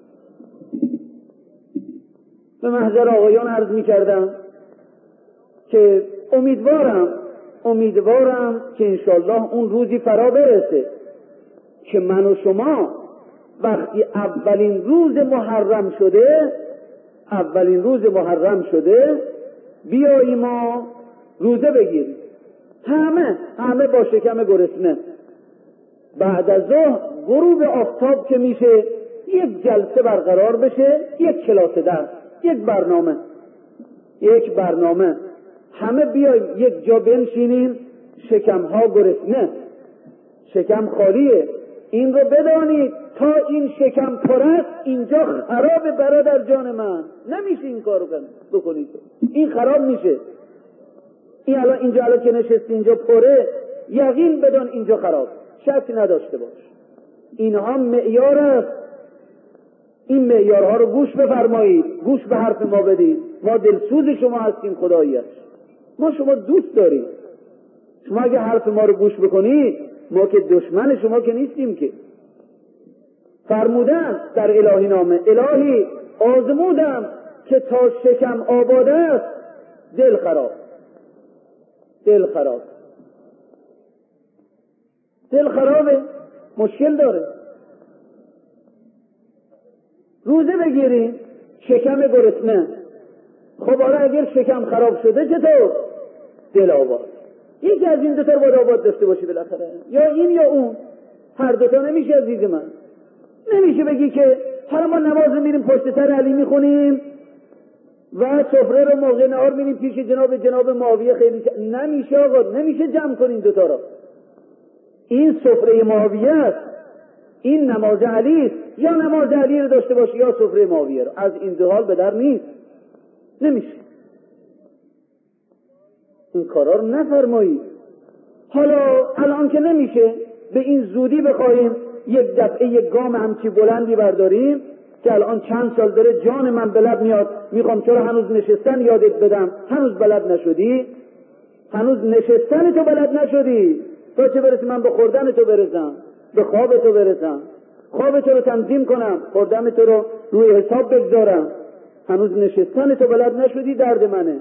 به محضر آقایان عرض میکردم که امیدوارم امیدوارم که انشالله اون روزی فرا برسه که من و شما وقتی اولین روز محرم شده اولین روز محرم شده بیاییم ما روزه بگیریم، همه همه با شکم گرسنه. بعد از ظهر غروب آفتاب که میشه یک جلسه برقرار بشه، یک کلاس درس، یک برنامه یک برنامه همه بیایم یک جا بنشینیم، شکم ها گرسنه، شکم خالیه. این رو بدانید تا این شکم پر است اینجا خراب برادر جان من، نمیشه این کارو بکنید، این خراب میشه. این الان اینجا الان که نشستی اینجا پره، یقین بدان اینجا خراب، شک نداشته باش. اینها معیار است، این معیارها رو گوش بفرمایید، گوش به حرف ما بدید. ما دلسوز شما هستیم، خدایی است، ما شما دوست داریم. شما اگه حرف ما رو گوش بکنید، ما که دشمن شما که نیستیم که. فرمودن در الهی نامه، الهی آزمودم که تا شکم آباد است دل خراب، دل خراب دل خرابه، مشکل داره. روزه بگیریم، شکم گرسنه. خب حالا اگر شکم خراب شده چطور؟ دل آباد. یکی از این دو تا رو باید آباد داشته باشی بالاخره، یا این یا اون، هر دوتا نمیشه عزیز من. نمیشه بگی که حالا ما نماز رو میریم پشت سر علی میخونیم و سفره رو موقع نهار میریم پیش جناب جناب معاویه خیلی ش... نمیشه آقا، نمیشه جمع کنین دوتا رو. این سفره معاویه است، این نماز علی است. یا نماز علی رو داشته باشی یا سفره معاویه رو، از این دو حال به در نیست، نمیشه. این کارا رو نفرمایید. حالا الان که نمیشه به این زودی بخوایم یک دفعه یک گام همچی بلندی برداریم که الان چند سال داره جان من به لب میاد، میخوام چرا هنوز نشستن یادت بدم، هنوز بلد نشدی، هنوز نشستن تو بلد نشدی، تا چه برسی من به خوردن تو برسم، به خواب تو برسم، خواب تو رو تنظیم کنم، خوردن تو رو روی حساب بگذارم، هنوز نشستن تو بلد نشدی، درد منه.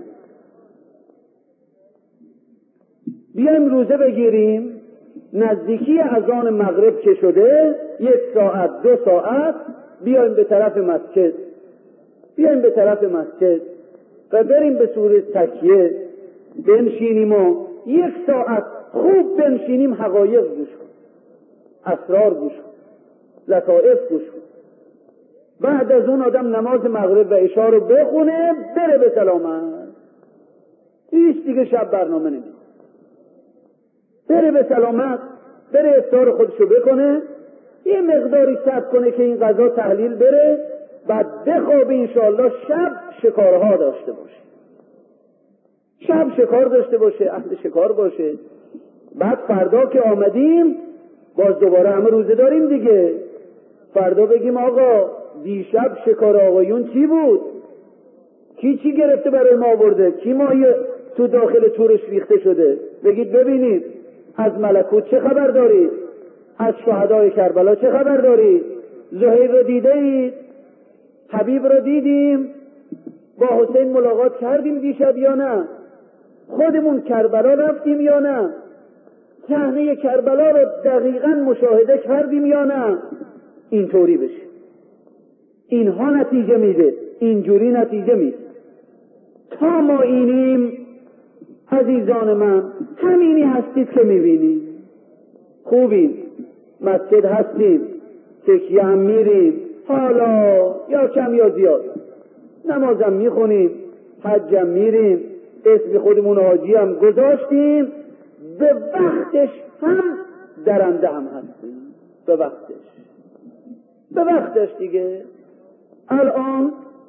بیایم روزه بگیریم، نزدیکی اذان مغرب که شده یک ساعت دو ساعت بیایم به طرف مسجد، بیایم به طرف مسجد و بریم به صورت تکیه بنشینیم و یک ساعت خوب بنشینیم، حقایق گوش کن، اسرار گوش کن، لطائف گوش کن. بعد از اون آدم نماز مغرب و عشا رو بخونه، بره به سلامت، هیچ دیگه شب برنامه نمید. بره به سلامت، بره افطار خودشو بکنه، یه مقداری صبر کنه که این غذا تحلیل بره، بعد بخوابه انشاءالله شب شکارها داشته باشه، شب شکار داشته باشه، اهل شکار باشه. بعد فردا که آمدیم باز دوباره همه روزه داریم دیگه، فردا بگیم آقا دیشب شکار آقایون چی بود؟ کی چی گرفته برای ما آورده؟ کی مایه تو داخل تورش ریخته شده؟ بگید ببینید از ملکوت چه خبر دارید؟ از شهدای کربلا چه خبر دارید؟ زهیر رو دیده اید؟ حبیب رو دیدیم؟ با حسین ملاقات کردیم دیشب یا نه؟ خودمون کربلا رفتیم یا نه؟ صحنه کربلا رو دقیقاً مشاهده کردیم یا نه؟ اینطوری بشه. اینها نتیجه میده، اینجوری نتیجه میده. تا ما اینیم عزیزان من، همینی هستید که میبینیم، خوبیم، مسجد هستیم، تکیه هم میریم، حالا یا کم یا زیاد، نمازم میخونیم، حجم میریم، اسم خودمون حاجی هم گذاشتیم، به وقتش هم درنده هم هستیم، به وقتش به وقتش دیگه. الان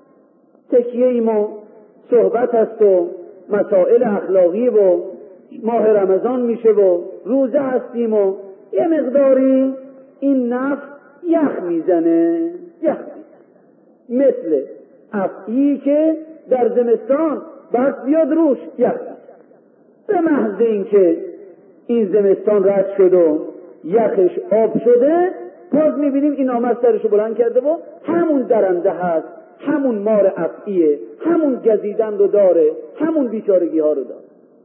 تکیه ایم و صحبت هست و مسائل اخلاقی و ماه رمضان میشه و روزه هستیم و یه مقداری این نفس یخ میزنه، یخ میزنه، مثل افعی که در زمستان بس بیاد روش یخ میزنه. به محض این که این زمستان رد شد و یخش آب شده، باز میبینیم این آمد سرشو بلند کرده و همون درنده هست، همون مار افعیه، همون گزیدن رو داره، همون بیچارگی ها رو داره.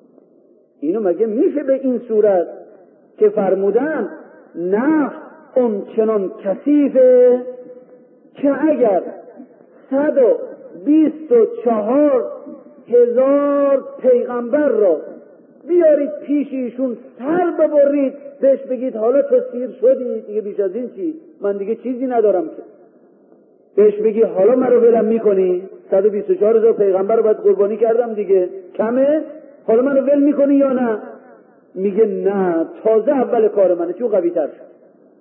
اینو مگه میشه به این صورت که فرمودن نفس اون چنان کثیفه که اگر صد و بیست و چهار هزار پیغمبر را بیارید پیش ایشون سر ببرید، بهش بگید حالا تو سیر شدی دیگه، بیش از این چی؟ من دیگه چیزی ندارم که. بهش بگی حالا مرا ولم میکنی؟ صد و بیست و چهار هزار پیغمبر رو باید قربانی کردم دیگه، کمه؟ حالا منو ول میکنی یا نه؟ میگه نه، تازه اول کار منه چون قوی تر شد،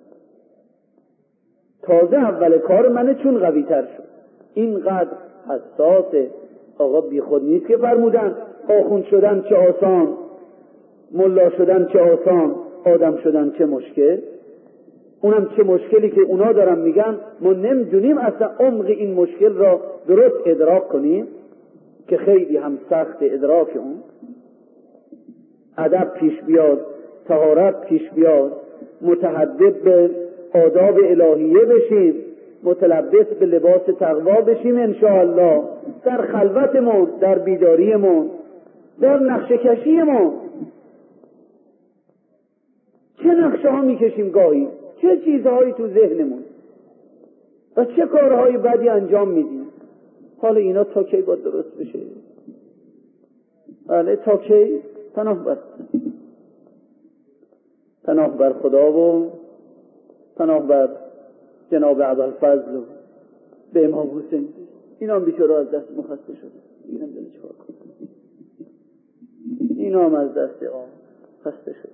تازه اول کار منه چون قوی تر شد. اینقدر حساسه. آقا بی خود نیست که فرمودن آخوند شدن چه آسان، ملا شدن چه آسان، آدم شدن چه مشکل. اونم چه مشکلی که اونا دارن میگن، ما نمیدونیم اصلا عمق این مشکل را درست ادراک کنیم که خیلی هم سخت ادراک اون. ادب پیش بیاد، طهارت پیش بیاد، متحدث به آداب الهیه بشیم، متلبس به لباس تقوا بشیم انشاءالله، در خلوتمون، در بیداریمون، در نقشه کشیمون. چه نقشه ها میکشیم گاهی، چه چیزهایی تو ذهنمون و چه کارهای بدی انجام میدیم. حالا اینا تا کی باید درست بشه؟ بله تا کی؟ پناه بر پناه بر خدا و پناه بر جناب ابوالفضل و به امام حسین. اینا هم بیچاره از دست مخسته شده، اینا هم دلش چهار کنه، اینا هم از دست آم خسته شده.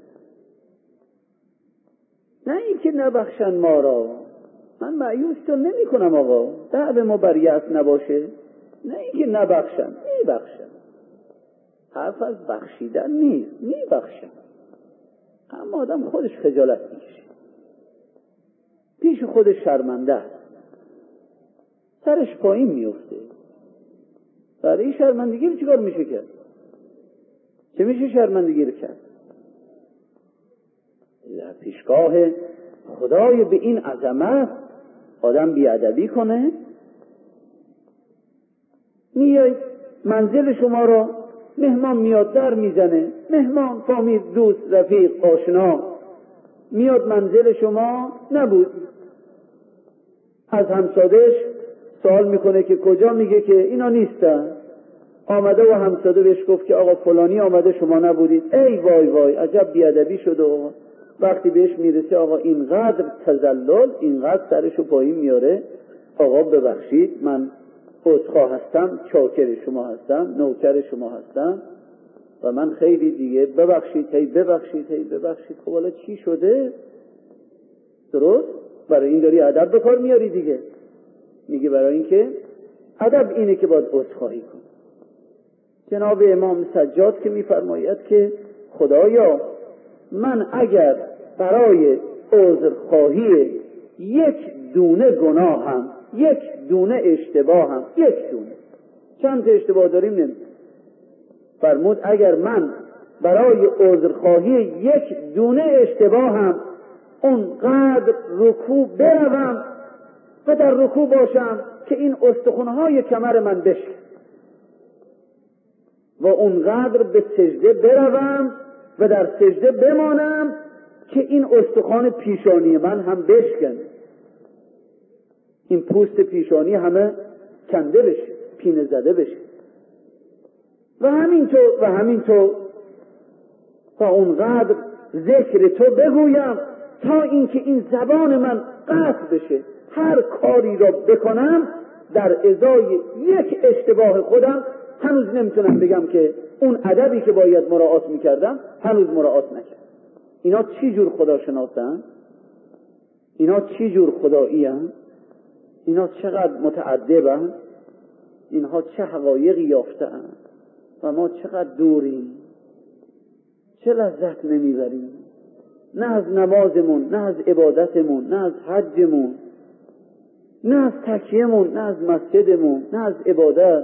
نه این که نبخشن ما را، من مایوس تو نمی کنم آقا، دعو ما بر یأس نباشه. نه این که نبخشن، میبخشن، حرف از بخشیدن نیست، میبخشن، اما آدم خودش خجالت میکشه، پیش خودش شرمنده است، سرش پایین میفته. برای این شرمندگی رو چیکار میشه کرد؟ چه میشه شرمندگی رو کرد؟ در پیشگاه خدای به این عظمت آدم بیادبی کنه؟ میای منزل شما را مهمان میاد در میزنه، مهمان، فامیل، دوست، رفیق، آشنا میاد منزل شما، نبود، از همسادش سوال میکنه که کجا، میگه که اینا نیستن، آمده و همساده بهش گفت که آقا فلانی آمده شما نبودید. ای وای وای، عجب بیادبی شده. و وقتی بهش میرسه آقا اینقدر تذلل، اینقدر سرشو پایین میاره، آقا ببخشید من عذرخواه هستم، چاکر شما هستم، نوکر شما هستم، و من خیلی دیگه ببخشید هی ببخشید هی ببخشید. خب حالا چی شده؟ درست؟ برای این داری ادب به کار میاری دیگه. میگه برای این که ادب اینه که باید عذرخواهی کن. جناب امام سجاد که میفرماید که خدایا من اگر برای عذرخواهی یک دونه گناهم، یک دونه اشتباهم، یک دونه، چند تا اشتباه داریم نمید، فرمود اگر من برای عذرخواهی یک دونه اشتباهم اونقدر رکوع بروم و در رکوع باشم که این استخوان‌های کمر من بشکن و اونقدر به سجده بروم و در سجده بمانم که این استخوان پیشانی من هم بشکن، این پوست پیشانی همه کنده بشه، پینه زده بشه و همینطور و همینطور تا اونقدر ذکر تو بگویم تا اینکه این زبان من قطع بشه، هر کاری را بکنم در ازای یک اشتباه خودم هنوز نمیتونم بگم که اون ادبی که باید مراعات میکردم هنوز مراعات نکردم. اینا چی جور خدا شناسن؟ اینا چی جور خدایی هن؟ اینا چقدر متعدبن؟ اینها چه حقایقی یافتن و ما چقدر دوریم، چه لذت نمیبریم، نه از نمازمون، نه از عبادتمون، نه از حجمون، نه از تکیهمون، نه از مسجدمون، نه از عبادت.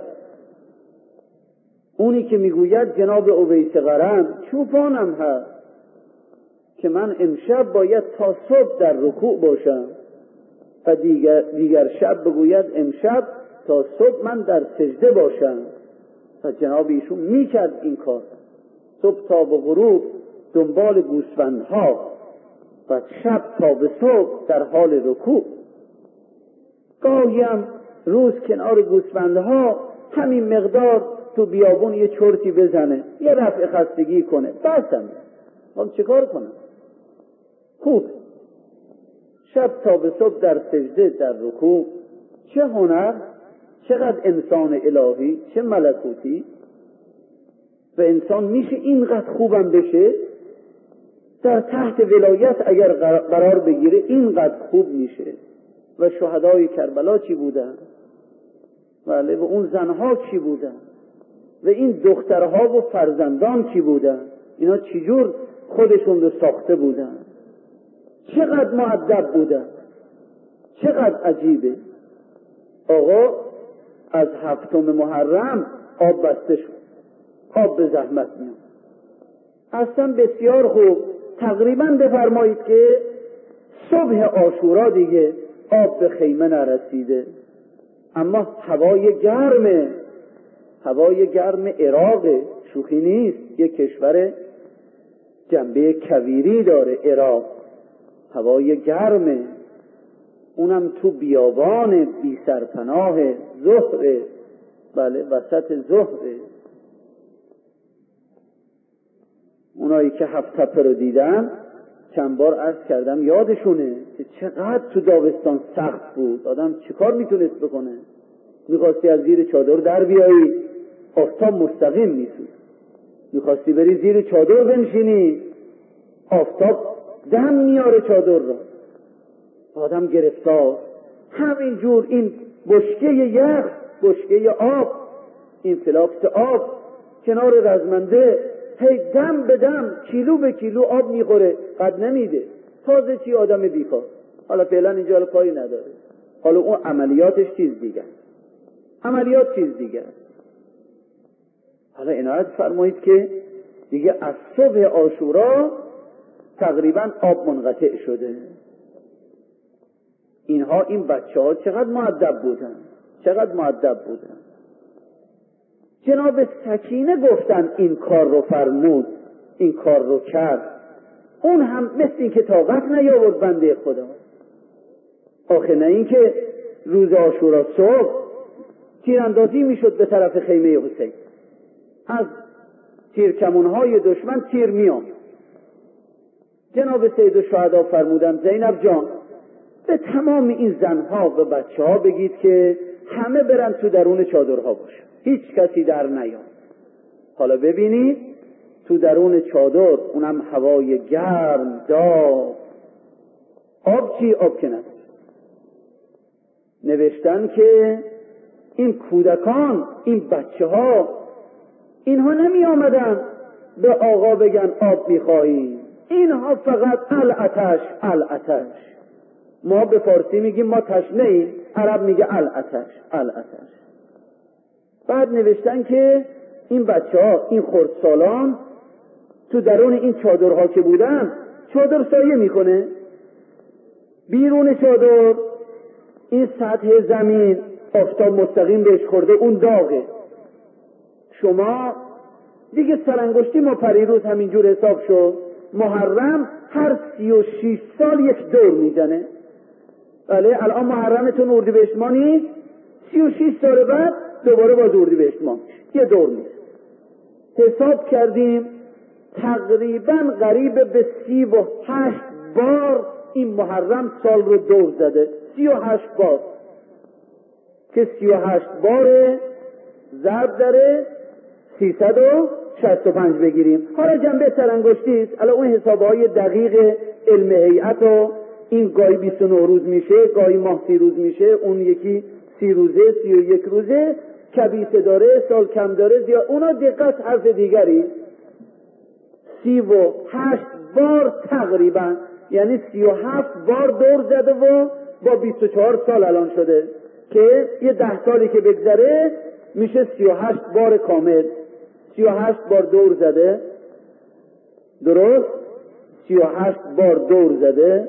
اونی که میگوید جناب اویس قرن چوپانم هست که من امشب باید تا صبح در رکوع باشم و دیگر, دیگر شب بگوید امشب تا صبح من در سجده باشم و جناب ایشون میکرد این کار، صبح تا به غروب دنبال گوسفندها و شب تا به صبح در حال رکوع. گاهی هم روز کنار گوسفندها همین مقدار تو بیابون یه چرتی بزنه، یه رفع خستگی کنه، بسم هم چه کار کنم؟ خوب شب تا به صبح در سجده در رکوع. چه هنر، چقدر انسان الهی، چه ملکوتی. و انسان میشه اینقدر خوبم بشه در تحت ولایت اگر قرار بگیره اینقدر خوب میشه. و شهدای کربلا چی بودن؟ بله، و اون زنها چی بودن؟ و این دخترها و فرزندان چی بودن؟ اینا چجور خودشون رو ساخته بودن؟ چقدر مؤدب بودن، چقدر عجیبه. آقا از هفتم محرم آب بسته شد، آب به زحمت میاد. اصلا بسیار خوب، تقریبا بفرمایید که صبح عاشورا دیگه آب به خیمه نرسیده، اما هوای گرمه، هوای گرم عراق، شوخی نیست، یک کشور جنبه کویری داره عراق، هوای گرمه، اونم تو بیابان بی سرپناه ظهر، بله وسط ظهر. اونایی که هفت تپه رو دیدن چند بار عرض کردم یادشونه که چقدر تو داوستان سخت بود، آدم چه کار میتونست بکنه؟ میخواستی از زیر چادر در بیایی آفتاب مستقیم میسود، میخواستی بری زیر چادر بنشینی آفتاب دم میاره چادر را، آدم گرفتار. همین جور این بشکه یخ، بشکه آب، این فلاکت آب کنار رزمنده هی دم به دم کیلو به کیلو آب میخوره، قد نمیده. تازه چی آدم بیکار، حالا فعلا اینجا حالا کاری نداره، حالا اون عملیاتش چیز دیگر، عملیات چیز دیگر. حالا عنایت فرمایید که دیگه از صبح عاشورا تقریبا آب منقطع شده. اینها این بچه ها چقدر مؤدب بودن، چقدر مؤدب بودن. جناب سکینه گفتن این کار رو فرمود، این کار رو کرد، اون هم مثل این که طاقت نیاورد بنده خدا. آخه نه این که روز عاشورا صبح تیراندازی میشد به طرف خیمه حسین، از تیرکمونهای دشمن تیر میام. جناب سید الشهدا فرمودن زینب جان به تمام این زنها و بچه ها بگید که همه برن تو درون چادرها باشن، هیچ کسی در نیاد. حالا ببینید تو درون چادر، اونم هوای گرم داغ. آب چی؟ آب که نداشت. نوشتن که این کودکان، این بچه ها، اینها نمی آمدن به آقا بگن آب میخواهی، اینها فقط العطش العطش. ما به فارسی میگیم ما تشنه ایم، عرب میگه العطش العطش. بعد نوشتن که این بچه ها، این خردسالان تو درون این چادرها که بودن، چادر سایه میکنه، بیرون چادر این سطح زمین آفتاب مستقیم بهش خورده، اون داغه. شما دیگه سرانگشتی ما پریروز همینجور حساب شد، محرم هر سی و شیش سال یک دور میزنه. بله الان محرمتون اردیبهشت ماه نیست، سی و شیش سال بعد دوباره باز اردیبهشت ماه یه دور میزنه. حساب کردیم تقریبا قریب به سی و هشت بار این محرم سال رو دور زده. سی و هشت بار که سی و هشت بار ضرب داره سیصد و شصت و پنج بگیریم. حالا جنبه سرانگشتی است، الان اون حسابهای دقیق علم هیئت و این گاهی بیست و نه روز میشه، گاهی ماه سی روز میشه، اون یکی سی روزه، سی و یک روزه، کبیسه داره، سال کم داره، زیاد، اونا دقت حرف دیگری. سی و هشت بار تقریبا، یعنی سی و هفت بار دور زده و با بیست و چهار سال الان شده که یه ده سالی که بگذره میشه سی و هشت بار کامل. سی و هشت بار دور زده، درست؟ سی و هشت بار دور زده.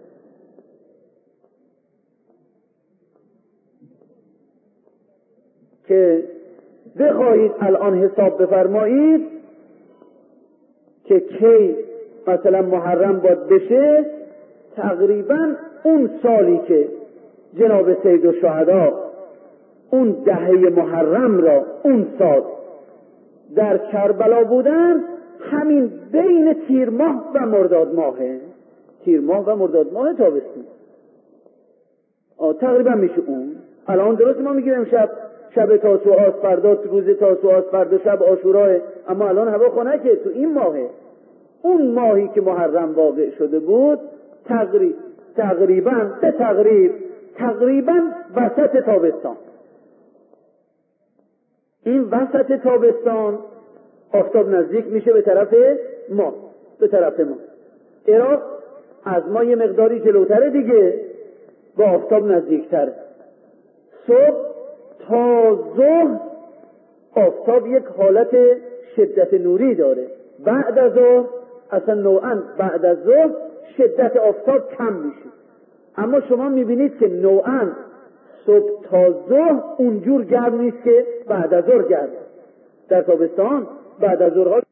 که بخواهید الان حساب بفرمایید که کی مثلا محرم باد بشه، تقریبا اون سالی که جناب سید الشهدا اون دهه محرم را اون سال در کربلا بودن، همین بین تیر ماه و مرداد ماهه. تیر ماه و مرداد ماه تابستون تقریبا میشه اون. الان درست ما میگیم امشب شب تاسوعا، فردا روز تاسوعا، فردا شب عاشورا، اما الان هوا خنکه، تو این ماهه. اون ماهی که محرم واقع شده بود تقریبا تقریبا به تقریب تقریبا وسط تابستان. این وسط تابستان آفتاب نزدیک میشه به طرف ما، به طرف ما. عراق از ما یه مقداری جلوتره دیگه، با آفتاب نزدیکتره. صبح تا ظهر آفتاب یک حالت شدت نوری داره، بعد از ظهر اصلا نوعاً بعد از ظهر شدت آفتاب کم میشه. اما شما میبینید که نوعاً صبح تا ظهر اونجور گرم نیست که بعد از ظهر گرم. در تابستان بعد از ظهرها